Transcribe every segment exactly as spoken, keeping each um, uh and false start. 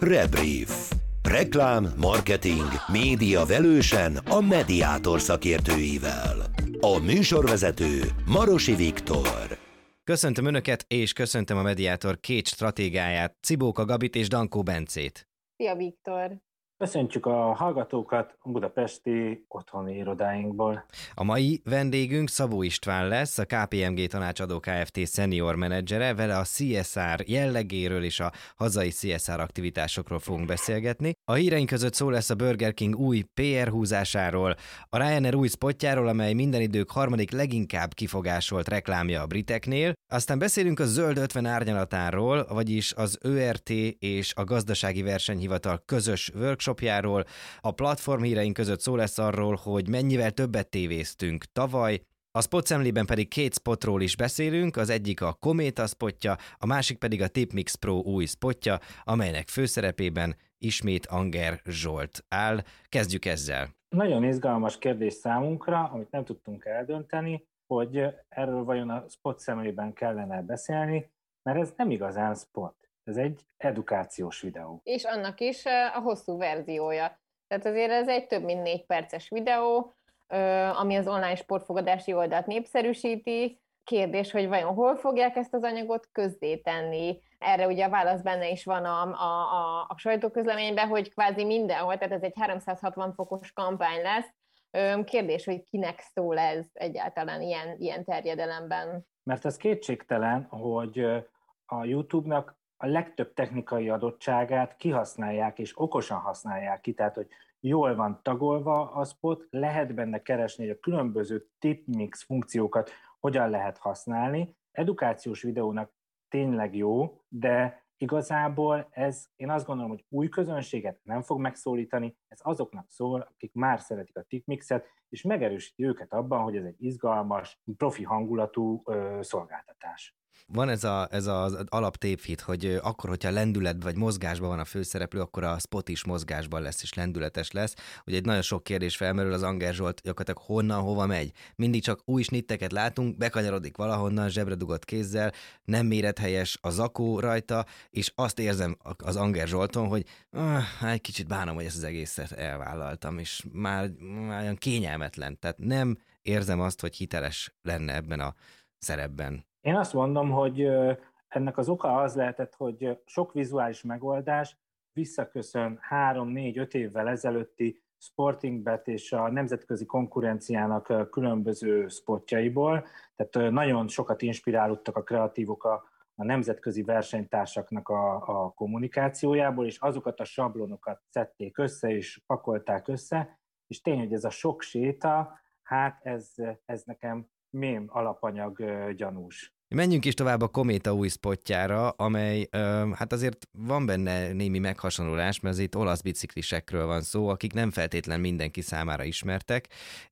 Prebrief. Reklám, marketing, média velősen a Mediátor szakértőivel. A műsorvezető Marosi Viktor. Köszöntöm Önöket, és köszöntöm a Mediátor két stratégáját, Cibóka Gabit és Dankó Bencét. Szia Viktor! Köszöntjük a hallgatókat a budapesti otthoni irodáinkból. A mai vendégünk Szabó István lesz, a ká pé em gé Tanácsadó Kft. Senior menedzsere, vele a cé es er jellegéről és a hazai cé es er aktivitásokról fogunk beszélgetni. A híreink között szó lesz a Burger King új pé er húzásáról, a Ryanair új spotjáról, amely minden idők harmadik leginkább kifogásolt reklámja a briteknél, aztán beszélünk a Zöld ötven árnyalatáról, vagyis az ö er té és a Gazdasági Versenyhivatal közös workshopjáról. A platform híreink között szó lesz arról, hogy mennyivel többet tévéztünk tavaly, a spot szemlében pedig két spotról is beszélünk, az egyik a Kométa spotja, a másik pedig a Tipmix Pro új spotja, amelynek főszerepében ismét Anger Zsolt áll. Kezdjük ezzel. Nagyon izgalmas kérdés számunkra, amit nem tudtunk eldönteni, hogy erről vajon a spot szemlében kellene beszélni, mert ez nem igazán spot. Ez egy edukációs videó. És annak is a hosszú verziója. Tehát azért ez egy több mint négy perces videó, ami az online sportfogadási oldalt népszerűsíti. Kérdés, hogy vajon hol fogják ezt az anyagot közzétenni. Erre ugye a válasz benne is van a, a, a, a sajtóközleményben, hogy kvázi mindenhol, tehát ez egy háromszázhatvan fokos kampány lesz. Kérdés, hogy kinek szól ez egyáltalán ilyen, ilyen terjedelemben. Mert ez kétségtelen, hogy a YouTube-nak a legtöbb technikai adottságát kihasználják, és okosan használják ki, tehát hogy jól van tagolva a spot, lehet benne keresni, hogy a különböző tipmix funkciókat hogyan lehet használni. Edukációs videónak tényleg jó, de igazából ez, én azt gondolom, hogy új közönséget nem fog megszólítani, ez azoknak szól, akik már szeretik a tipmixet, és megerősíti őket abban, hogy ez egy izgalmas, profi hangulatú ö, szolgáltatás. Van ez, a, ez az alaptévhit, hogy akkor, hogyha lendület vagy mozgásban van a főszereplő, akkor a spot is mozgásban lesz és lendületes lesz. Ugye egy nagyon sok kérdés felmerül, az Anger Zsolt gyakorlatilag honnan, hova megy. Mindig csak új snitteket látunk, bekanyarodik valahonnan, zsebre dugott kézzel, nem mérethelyes a zakó rajta, és azt érzem az Anger Zsolton, hogy ah, egy kicsit bánom, hogy ezt az egészet elvállaltam, és már, már olyan kényelmetlen. Tehát nem érzem azt, hogy hiteles lenne ebben a szerepben. Én azt mondom, hogy ennek az oka az lehetett, hogy sok vizuális megoldás visszaköszön három, négy, öt évvel ezelőtti Sportingbet és a nemzetközi konkurenciának különböző spotjaiból. Tehát nagyon sokat inspirálódtak a kreatívok a, a nemzetközi versenytársaknak a, a kommunikációjából, és azokat a sablonokat szedték össze és pakolták össze, és tény, hogy ez a sok séta, hát ez, ez nekem mém alapanyag gyanús. Menjünk is tovább a Kométa új spotjára, amely hát azért van benne némi meghasonlulás, mert itt olasz biciklisekről van szó, akik nem feltétlen mindenki számára ismertek,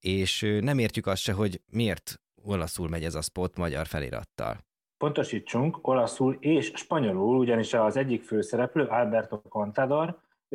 és nem értjük azt se, hogy miért olaszul megy ez a spot magyar felirattal. Pontosítsunk, olaszul és spanyolul, ugyanis az egyik főszereplő, Alberto Contador,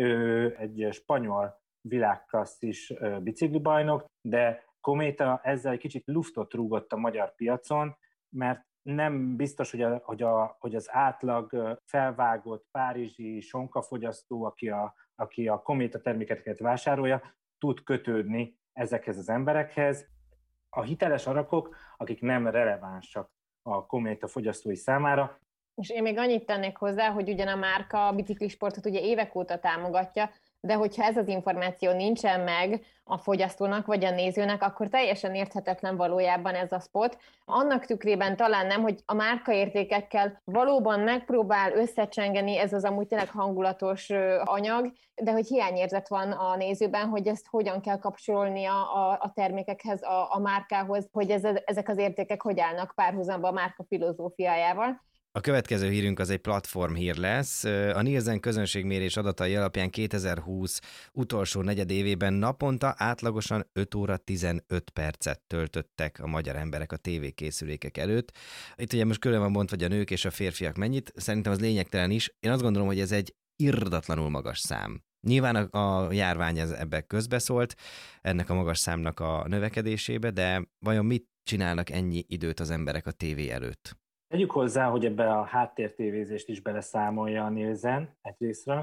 ő egy spanyol világklasszis biciklibajnok, de Kométa ezzel egy kicsit luftot rúgott a magyar piacon, mert nem biztos, hogy, a, hogy, a, hogy az átlag felvágott párizsi sonkafogyasztó, aki a, aki a Kométa termékeket vásárolja, tud kötődni ezekhez az emberekhez. A hiteles arakok, akik nem relevánsak a Kométa fogyasztói számára. És én még annyit tennék hozzá, hogy ugyan a márka a biciklisportot ugye évek óta támogatja, de hogyha ez az információ nincsen meg a fogyasztónak vagy a nézőnek, akkor teljesen érthetetlen valójában ez a spot. Annak tükrében talán nem, hogy a márkaértékekkel valóban megpróbál összecsengeni ez az amúgy tényleg hangulatos anyag, de hogy hiányérzet van a nézőben, hogy ezt hogyan kell kapcsolnia a, a termékekhez, a, a márkához, hogy ez, ezek az értékek hogy állnak párhuzamba a márka filozófiájával. A következő hírünk az egy platform hír lesz. A Nielsen közönségmérés adatai alapján kétezer-húsz utolsó negyedévében naponta átlagosan öt óra tizenöt percet töltöttek a magyar emberek a tévékészülékek előtt. Itt ugye most külön van bontva, hogy a nők és a férfiak mennyit. Szerintem az lényegtelen is. Én azt gondolom, hogy ez egy irdatlanul magas szám. Nyilván a, a járvány ez ebbe közbeszólt, ennek a magas számnak a növekedésébe, de vajon mit csinálnak ennyi időt az emberek a tévé előtt? Tegyük hozzá, hogy ebbe a háttértévézést is beleszámolja a Nielsen egyrésztről,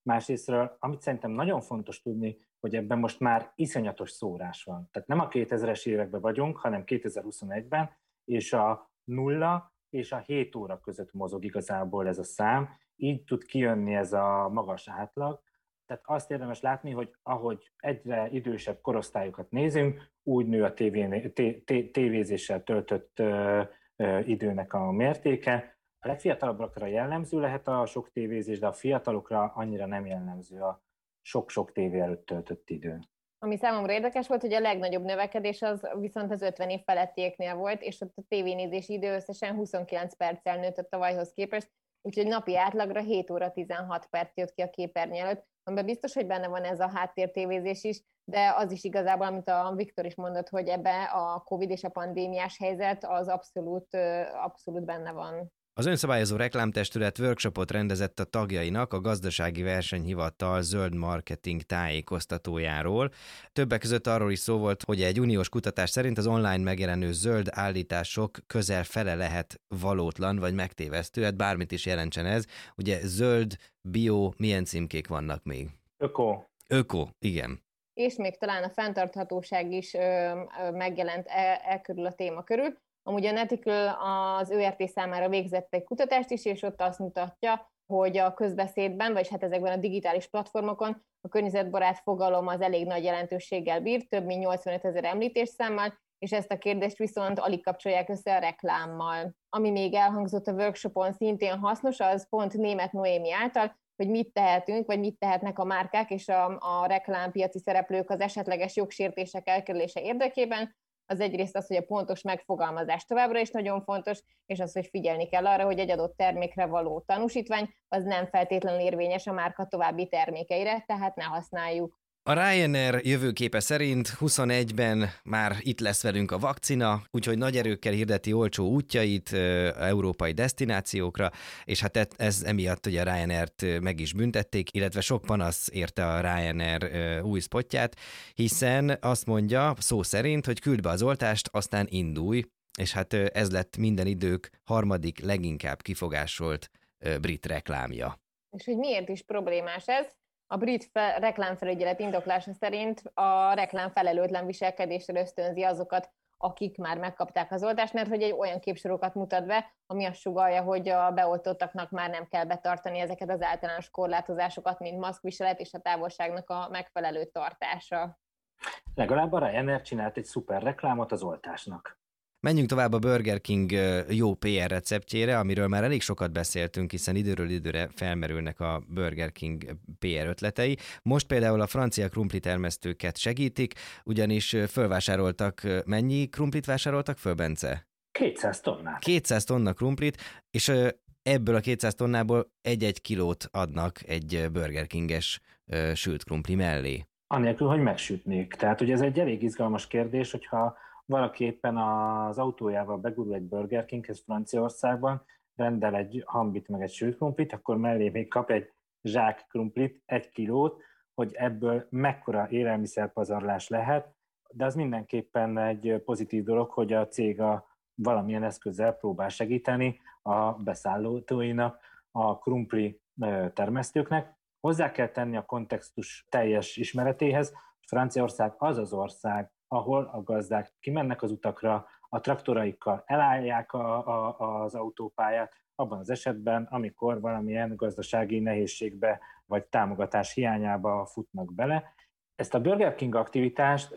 Másrésztről, amit szerintem nagyon fontos tudni, hogy ebben most már iszonyatos szórás van. Tehát nem a kétezres években vagyunk, hanem kétezer-huszonegyben, és a nulla és a hét óra között mozog igazából ez a szám, így tud kijönni ez a magas átlag. Tehát azt érdemes látni, hogy ahogy egyre idősebb korosztályokat nézünk, úgy nő a tévén, té, té, tévézéssel töltött ö, ö, időnek a mértéke. A legfiatalabbakra jellemző lehet a sok tévézés, de a fiatalokra annyira nem jellemző a sok-sok tévé előtt töltött idő. Ami számomra érdekes volt, hogy a legnagyobb növekedés az viszont az ötven év felettieknél volt, és ott a tévénézési idő összesen huszonkilenc perccel nőtt a tavalyhoz képest, úgyhogy napi átlagra hét óra tizenhat perc jött ki a képernyő előtt, amiben biztos, hogy benne van ez a háttértévézés is, de az is igazából, amit a Viktor is mondott, hogy ebbe a Covid és a pandémiás helyzet az abszolút, abszolút benne van. Az önszabályozó reklámtestület workshopot rendezett a tagjainak a Gazdasági Versenyhivatal zöld marketing tájékoztatójáról. Többek között arról is szó volt, hogy egy uniós kutatás szerint az online megjelenő zöld állítások közel fele lehet valótlan vagy megtévesztő, hát bármit is jelentsen ez. Ugye zöld, bio, milyen címkék vannak még? Öko. Öko, igen. És még talán a fenntarthatóság is ö, ö, megjelent e, e körül a téma körül. Amúgy a Neticle az ö er té számára végzett egy kutatást is, és ott azt mutatja, hogy a közbeszédben, vagy hát ezekben a digitális platformokon a környezetbarát fogalom az elég nagy jelentőséggel bír, több mint nyolcvanöt ezer említésszámmal, és ezt a kérdést viszont alig kapcsolják össze a reklámmal. Ami még elhangzott a workshopon szintén hasznos, az pont Németh Noémi által, hogy mit tehetünk, vagy mit tehetnek a márkák és a, a reklámpiaci szereplők az esetleges jogsértések elkerülése érdekében. Az egyrészt az, hogy a pontos megfogalmazás továbbra is nagyon fontos, és az, hogy figyelni kell arra, hogy egy adott termékre való tanúsítvány, az nem feltétlenül érvényes a márka további termékeire, tehát ne használjuk. A Ryanair jövőképe szerint huszonegyben már itt lesz velünk a vakcina, úgyhogy nagy erőkkel hirdeti olcsó útjait e, európai desztinációkra, és hát ez emiatt ugye a Ryanairt meg is büntették, illetve sok panasz érte a Ryanair e, új spotját, hiszen azt mondja szó szerint, hogy küld be az oltást, aztán indulj, és hát ez lett minden idők harmadik leginkább kifogásolt e, brit reklámja. És hogy miért is problémás ez? A brit fe- reklámfelügyelet indoklása szerint a reklám felelőtlen viselkedésre ösztönzi azokat, akik már megkapták az oltást, mert hogy egy olyan képsorokat mutat be, ami azt sugallja, hogy a beoltottaknak már nem kell betartani ezeket az általános korlátozásokat, mint maszkviselet és a távolságnak a megfelelő tartása. Legalább a Ryanair csinált egy szuper reklámot az oltásnak. Menjünk tovább a Burger King jó pé er receptjére, amiről már elég sokat beszéltünk, hiszen időről időre felmerülnek a Burger King pé er ötletei. Most például a francia krumplitermesztőket segítik, ugyanis fölvásároltak, mennyi krumplit vásároltak föl, Bence? kétszáz tonnát. kétszáz tonna krumplit, és ebből a kétszáz tonnából egy-egy kilót adnak egy Burger King-es sült krumpli mellé. Anélkül, hogy megsütnék. Tehát ugye ez egy elég izgalmas kérdés, hogyha valaki éppen az autójával begurul egy Burger Kinghez Franciaországban, rendel egy hambit meg egy sült krumplit, akkor mellé még kap egy zsák krumplit, egy kilót, hogy ebből mekkora élelmiszerpazarlás lehet, de az mindenképpen egy pozitív dolog, hogy a cég a valamilyen eszközzel próbál segíteni a beszállítóinak, a krumpli termesztőknek. Hozzá kell tenni a kontextus teljes ismeretéhez, Franciaország az az ország, ahol a gazdák kimennek az utakra, a traktoraikkal elállják a, a, az autópályát, abban az esetben, amikor valamilyen gazdasági nehézségbe vagy támogatás hiányába futnak bele. Ezt a Burger King aktivitást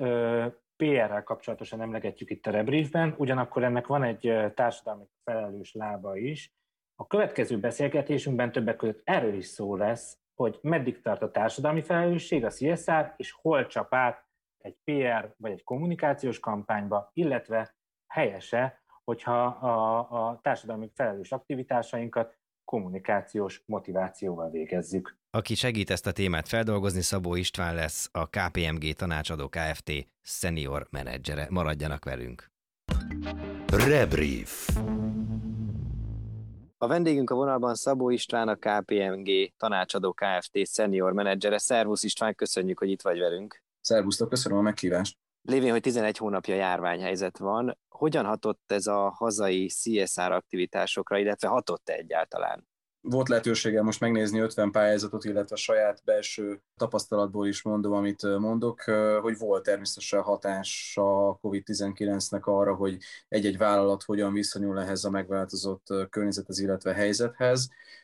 pé er-rel kapcsolatosan emlegetjük itt a rebriefben, ugyanakkor ennek van egy társadalmi felelős lába is. A következő beszélgetésünkben többek között erről is szó lesz, hogy meddig tart a társadalmi felelősség, a cé es er, és hol csap át egy pé er vagy egy kommunikációs kampányba, illetve helyese, hogyha a, a társadalmi felelős aktivitásainkat kommunikációs motivációval végezzük. Aki segít ezt a témát feldolgozni, Szabó István lesz, a ká pé em gé Tanácsadó Kft. Senior menedzsere. Maradjanak velünk! Rebrief. A vendégünk a vonalban Szabó István, a ká pé em gé Tanácsadó Kft. Senior menedzsere. Szervusz István, köszönjük, hogy itt vagy velünk. Szervusztok, köszönöm a meghívást. Lévén, hogy tizenegy hónapja járványhelyzet van, hogyan hatott ez a hazai cé es er aktivitásokra, illetve hatott-e egyáltalán? Volt lehetőségem most megnézni ötven pályázatot, illetve a saját belső tapasztalatból is mondom, amit mondok, hogy volt természetesen hatása a kovid tizenkilencnek arra, hogy egy-egy vállalat hogyan viszonyul ehhez a megváltozott környezethez, illetve helyzethez.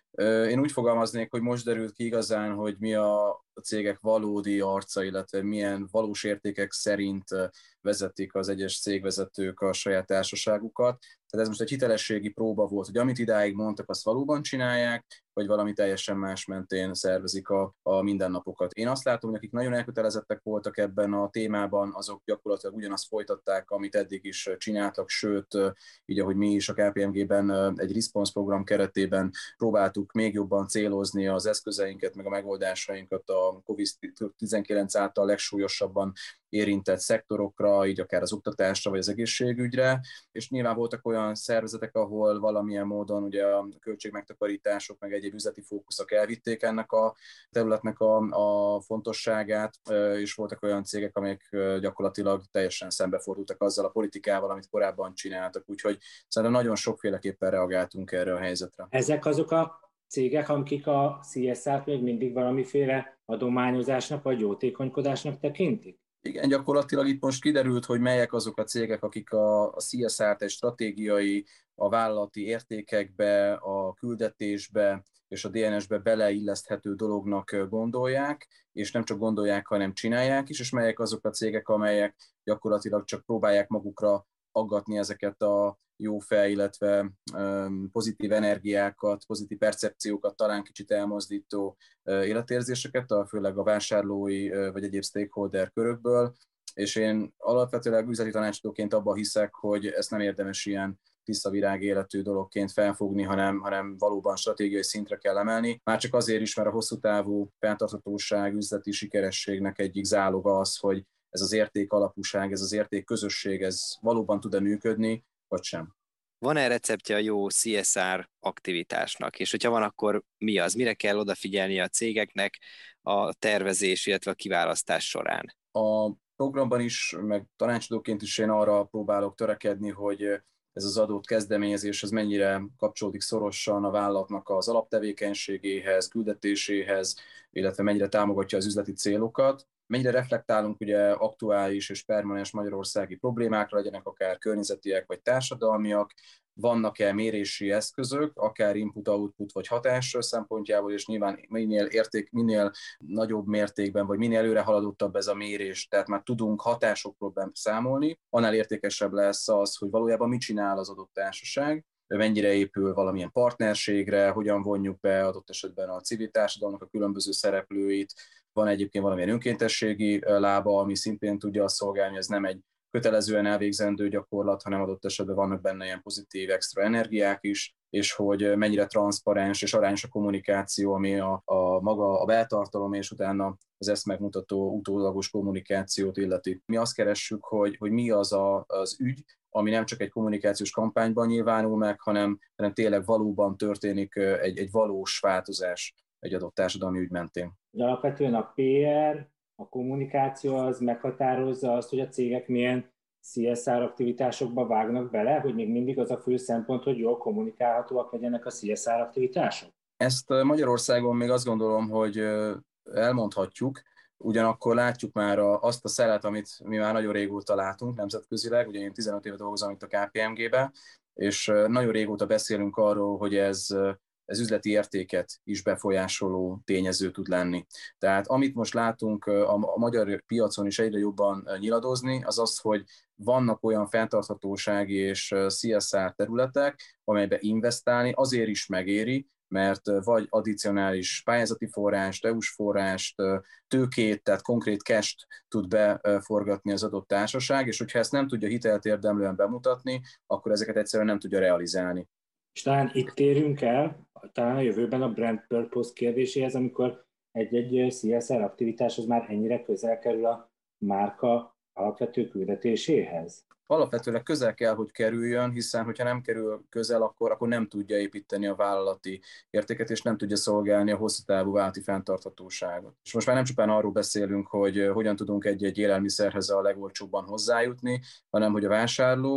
Én úgy fogalmaznék, hogy most derült ki igazán, hogy mi a cégek valódi arca, illetve milyen valós értékek szerint vezetik az egyes cégvezetők a saját társaságukat. Tehát ez most egy hitelességi próba volt, hogy amit idáig mondtak, azt valóban csinálják, vagy valami teljesen más mentén szervezik a, a mindennapokat. Én azt látom, hogy akik nagyon elkötelezettek voltak ebben a témában, azok gyakorlatilag ugyanazt folytatták, amit eddig is csináltak, sőt, így ahogy mi is a ká pé em gében egy response program keretében próbáltuk még jobban célozni az eszközeinket, meg a megoldásainkat a kovid tizenkilenc által legsúlyosabban érintett szektorokra, így akár az oktatásra vagy az egészségügyre, és nyilván voltak olyan szervezetek, ahol valamilyen módon ugye a költségmegtakarítások, meg egyéb üzleti fókuszok elvitték ennek a területnek a, a fontosságát, és voltak olyan cégek, amelyek gyakorlatilag teljesen szembefordultak azzal a politikával, amit korábban csináltak, úgyhogy szerintem nagyon sokféleképpen reagáltunk erre a helyzetre. Ezek azok a cégek, akik a cé es er-t még mindig valamiféle adományozásnak vagy jótékonykodásnak tekintik? Igen, gyakorlatilag itt most kiderült, hogy melyek azok a cégek, akik a, a cé es er-t egy stratégiai, a vállalati értékekbe, a küldetésbe és a dé en es-be beleilleszthető dolognak gondolják, és nem csak gondolják, hanem csinálják is, és melyek azok a cégek, amelyek gyakorlatilag csak próbálják magukra aggatni ezeket a jó fej, illetve pozitív energiákat, pozitív percepciókat, talán kicsit elmozdító életérzéseket, főleg a vásárlói vagy egyéb stakeholder körökből, és én alapvetően üzleti tanácsadóként abban hiszek, hogy ezt nem érdemes ilyen tiszta virág életű dologként felfogni, hanem, hanem valóban stratégiai szintre kell emelni. Már csak azért is, mert a hosszú távú fenntarthatóság, üzleti sikerességnek egyik záloga az, hogy ez az érték alapúság, ez az érték közösség, ez valóban tud-e működni, vagy sem. Van-e receptje a jó cé es er aktivitásnak? És hogyha van, akkor mi az? Mire kell odafigyelni a cégeknek a tervezés, illetve a kiválasztás során? A programban is, meg tanácsadóként is én arra próbálok törekedni, hogy ez az adott kezdeményezés az mennyire kapcsolódik szorosan a vállalatnak az alaptevékenységéhez, küldetéséhez, illetve mennyire támogatja az üzleti célokat. Mennyire reflektálunk ugye aktuális és permanens magyarországi problémákra, legyenek akár környezetiek vagy társadalmiak, vannak-e mérési eszközök, akár input-output vagy hatás szempontjából, és nyilván minél, érték, minél nagyobb mértékben, vagy minél előre haladottabb ez a mérés, tehát már tudunk hatásokról számolni, annál értékesebb lesz az, hogy valójában mit csinál az adott társaság, mennyire épül valamilyen partnerségre, hogyan vonjuk be adott esetben a civil társadalomnak a különböző szereplőit, van egyébként valamilyen önkéntességi lába, ami szintén tudja azt szolgálni, ez nem egy kötelezően elvégzendő gyakorlat, hanem adott esetben vannak benne ilyen pozitív extra energiák is, és hogy mennyire transzparens és arányos a kommunikáció, ami a, a maga a beltartalom, és utána az ezt megmutató utólagos kommunikációt illeti. Mi azt keressük, hogy, hogy mi az a, az ügy, ami nem csak egy kommunikációs kampányban nyilvánul meg, hanem, hanem tényleg valóban történik egy, egy valós változás egy adott társadalmi ügy mentén. De alapvetően a pé er, a kommunikáció az meghatározza azt, hogy a cégek milyen cé es er aktivitásokba vágnak bele, hogy még mindig az a fő szempont, hogy jól kommunikálhatóak legyenek a cé es er aktivitások? Ezt Magyarországon még azt gondolom, hogy elmondhatjuk, ugyanakkor látjuk már azt a szelet, amit mi már nagyon régóta látunk nemzetközileg, ugye én tizenöt éve dolgozom itt a ká pé em gében, és nagyon régóta beszélünk arról, hogy ez ez üzleti értéket is befolyásoló tényező tud lenni. Tehát amit most látunk a magyar piacon is egyre jobban nyiladozni, az az, hogy vannak olyan fenntarthatósági és cé es er területek, amelybe investálni azért is megéri, mert vagy addicionális pályázati forrást, é u-s forrást, tőkét, tehát konkrét cash-t tud beforgatni az adott társaság, és hogyha ezt nem tudja hitelt érdemlően bemutatni, akkor ezeket egyszerűen nem tudja realizálni. És talán itt térünk el, talán a jövőben a brand purpose kérdéséhez, amikor egy-egy cé es er aktivitáshoz már ennyire közel kerül a márka alapvető küldetéséhez? Alapvetően közel kell, hogy kerüljön, hiszen hogyha nem kerül közel, akkor, akkor nem tudja építeni a vállalati értéket, és nem tudja szolgálni a hosszú távú vállalati fenntarthatóságot. És most már nem csupán arról beszélünk, hogy hogyan tudunk egy-egy élelmiszerhez a legolcsóbban hozzájutni, hanem hogy a vásárló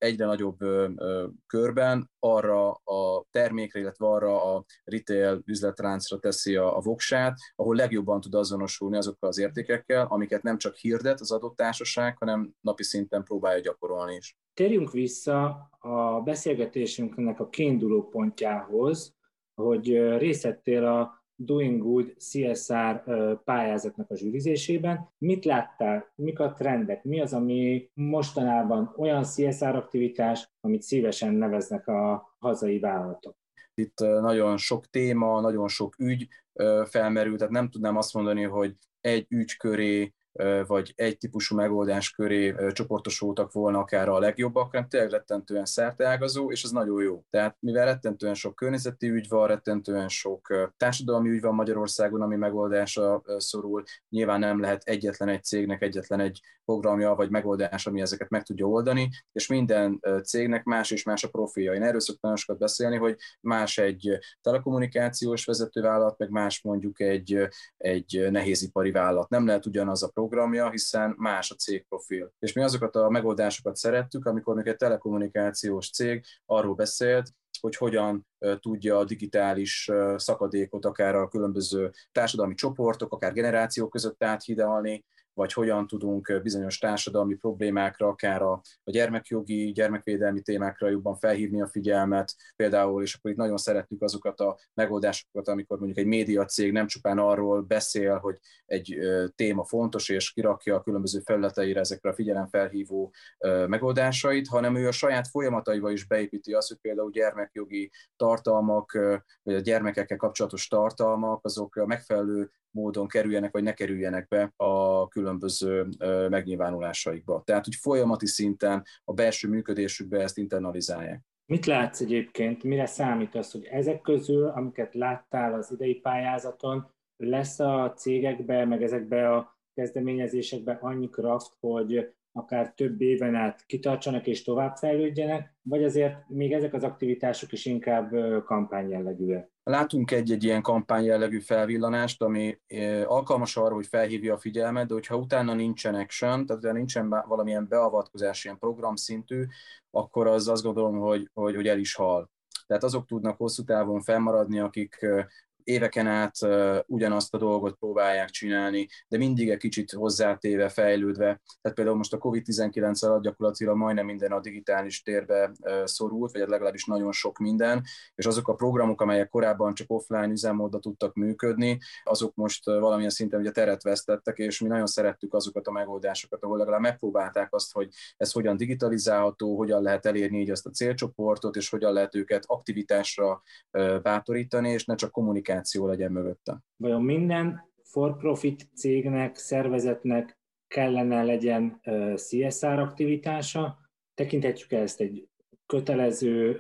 egyre nagyobb ö, ö, körben arra a termékre, illetve arra a retail üzletláncra teszi a, a voksát, ahol legjobban tud azonosulni azokkal az értékekkel, amiket nem csak hirdet az adott társaság, hanem napi szinten próbálja gyakorolni is. Térjünk vissza a beszélgetésünknek a kiinduló pontjához, hogy részt vettél a Doing Good cé es er pályázatnak a zsűrizésében. Mit láttál? Mik a trendek? Mi az, ami mostanában olyan cé es er aktivitás, amit szívesen neveznek a hazai vállalatok? Itt nagyon sok téma, nagyon sok ügy felmerült, tehát nem tudnám azt mondani, hogy egy ügy köré vagy egy típusú megoldás köré csoportosultak volna akár a legjobbak, hanem tényleg rettentően szerteágazó, és ez nagyon jó. Tehát mivel rettentően sok környezeti ügy van, rettentően sok társadalmi ügy van Magyarországon, ami megoldásra szorul, nyilván nem lehet egyetlen egy cégnek egyetlen egy programja vagy megoldás, ami ezeket meg tudja oldani, és minden cégnek más és más a profilja. Én erről szoktam sokat beszélni, hogy más egy telekommunikációs vezetővállalat, meg más mondjuk egy, egy nehézipari vállalat. Nem lehet ugyanaz a programja, hiszen más a cégprofil. És mi azokat a megoldásokat szerettük, amikor még egy telekommunikációs cég arról beszélt, hogy hogyan tudja a digitális szakadékot akár a különböző társadalmi csoportok, akár generációk között áthidalni, vagy hogyan tudunk bizonyos társadalmi problémákra, akár a, a gyermekjogi, gyermekvédelmi témákra jobban felhívni a figyelmet, például, és akkor itt nagyon szeretjük azokat a megoldásokat, amikor mondjuk egy médiacég nem csupán arról beszél, hogy egy ö, téma fontos, és kirakja a különböző felületeire ezekre a figyelemfelhívó ö, megoldásait, hanem ő a saját folyamataiba is beépíti azt, hogy például gyermekjogi tartalmak, ö, vagy a gyermekekkel kapcsolatos tartalmak, azok a megfelelő módon kerüljenek, vagy ne kerüljenek be a különböző megnyilvánulásaikba. Tehát, hogy folyamati szinten a belső működésükbe ezt internalizálják. Mit látsz egyébként, mire számít az, hogy ezek közül, amiket láttál az idei pályázaton, lesz a cégekbe, meg ezekbe a kezdeményezésekbe annyi kraft, hogy akár több éven át kitartsanak és továbbfejlődjenek, vagy azért még ezek az aktivitások is inkább kampányjellegűek? Látunk egy-egy ilyen kampányjellegű felvillanást, ami alkalmas arra, hogy felhívja a figyelmet, de hogyha utána nincsen action, tehát utána nincsen valamilyen beavatkozás, ilyen programszintű, akkor az azt gondolom, hogy, hogy, hogy el is hal. Tehát azok tudnak hosszú távon fennmaradni, akik éveken át ugyanazt a dolgot próbálják csinálni, de mindig egy kicsit hozzátéve, fejlődve. Tehát például most a kovid tizenkilenc alatt gyakorlatilag majdnem minden a digitális térbe szorult, vagy legalábbis nagyon sok minden, és azok a programok, amelyek korábban csak offline üzemmódban tudtak működni, azok most valamilyen szinten ugye teret vesztettek, és mi nagyon szerettük azokat a megoldásokat, ahol legalább megpróbálták azt, hogy ez hogyan digitalizálható, hogyan lehet elérni így azt a célcsoportot, és hogyan lehet őket aktivitásra bátorítani, és ne csak kommunikáció legyen mögötte. Vajon minden for-profit cégnek, szervezetnek kellene legyen cé es er aktivitása? Tekinthetjük ezt egy kötelező,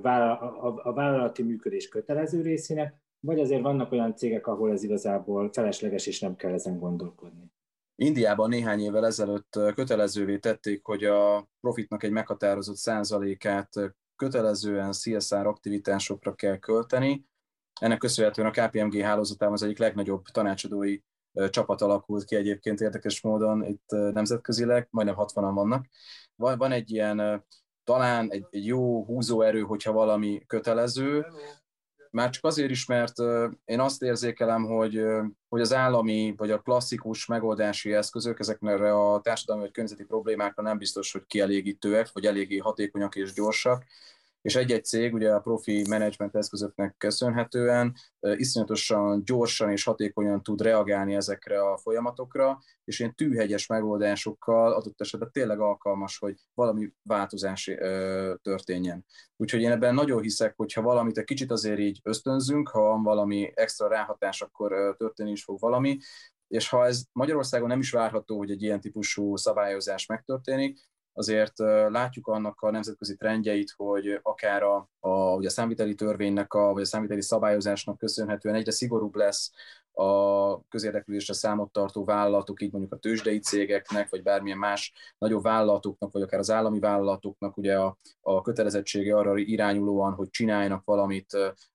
a vállalati működés kötelező részének, vagy azért vannak olyan cégek, ahol ez igazából felesleges, és nem kell ezen gondolkodni? Indiában néhány évvel ezelőtt kötelezővé tették, hogy a profitnak egy meghatározott százalékát kötelezően cé es er aktivitásokra kell költeni. Ennek köszönhetően a ká pé em gé hálózatában az egyik legnagyobb tanácsadói csapat alakult ki egyébként érdekes módon itt nemzetközileg, majdnem hatvanan vannak. Van, van egy ilyen talán egy, egy jó húzóerő, hogyha valami kötelező, már csak azért is, mert én azt érzékelem, hogy, hogy az állami vagy a klasszikus megoldási eszközök ezekre a társadalmi vagy környezeti problémákra nem biztos, hogy kielégítőek, vagy eléggé hatékonyak és gyorsak. És egy-egy cég ugye a profi menedzsment eszközöknek köszönhetően iszonyatosan gyorsan és hatékonyan tud reagálni ezekre a folyamatokra, és ilyen tűhegyes megoldásokkal adott esetben tényleg alkalmas, hogy valami változás történjen. Úgyhogy én ebben nagyon hiszek, hogy ha valamit egy kicsit azért így ösztönzünk, ha van valami extra ráhatás, akkor történni is fog valami, és ha ez Magyarországon nem is várható, hogy egy ilyen típusú szabályozás megtörténik, azért látjuk annak a nemzetközi trendjeit, hogy akár a, a, ugye a számviteli törvénynek, a, vagy a számviteli szabályozásnak köszönhetően egyre szigorúbb lesz a közérdeklődésre számot tartó vállalatok, így mondjuk a tőzsdei cégeknek, vagy bármilyen más nagyobb vállalatoknak, vagy akár az állami vállalatoknak ugye a, a kötelezettsége arra irányulóan, hogy csináljanak valamit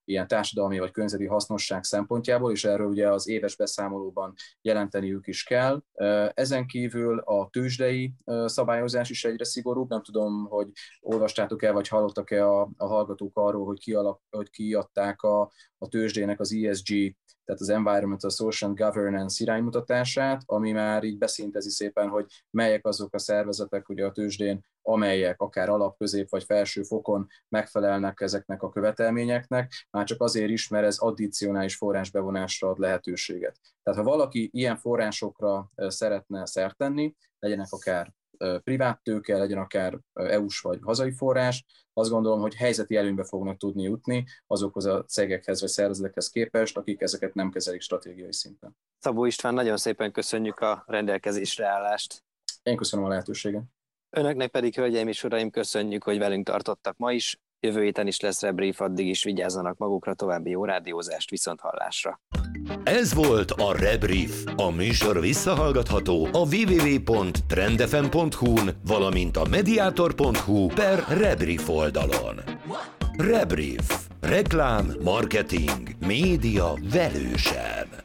ilyen társadalmi vagy környezeti hasznosság szempontjából, és erről ugye az éves beszámolóban jelenteniük is kell. Ezen kívül a tőzsdei szabályozás is egyre szigorúbb. Nem tudom, hogy olvastátok el, vagy hallottak-e a, a hallgatók arról, hogy, kialak, hogy kiadták a, a tőzsdének az E S G, tehát az Environmental Social and Governance iránymutatását, ami már így beszintezi szépen, hogy melyek azok a szervezetek ugye a tőzsdén, amelyek akár alap, közép vagy felső fokon megfelelnek ezeknek a követelményeknek, már csak azért is, mert ez addicionális forrásbevonásra ad lehetőséget. Tehát ha valaki ilyen forrásokra szeretne szert tenni, legyenek akár privát tőke, legyen akár é u-s vagy hazai forrás, azt gondolom, hogy helyzeti előnybe fognak tudni jutni azokhoz a cégekhez vagy szervezetekhez képest, akik ezeket nem kezelik stratégiai szinten. Szabó István, nagyon szépen köszönjük a rendelkezésre állást. Én köszönöm a lehetőséget. Önöknek pedig, hölgyeim és uraim, köszönjük, hogy velünk tartottak ma is. Jövő héten is lesz rebrief, addig is vigyázzanak magukra, további jó rádiózást, viszont hallásra. Ez volt a Rebrief. A műsor visszahallgatható a double-u double-u double-u pont trendfm pont hu-n, valamint a mediator pont hu per Rebrief oldalon. Rebrief. Reklám, marketing, média velősen.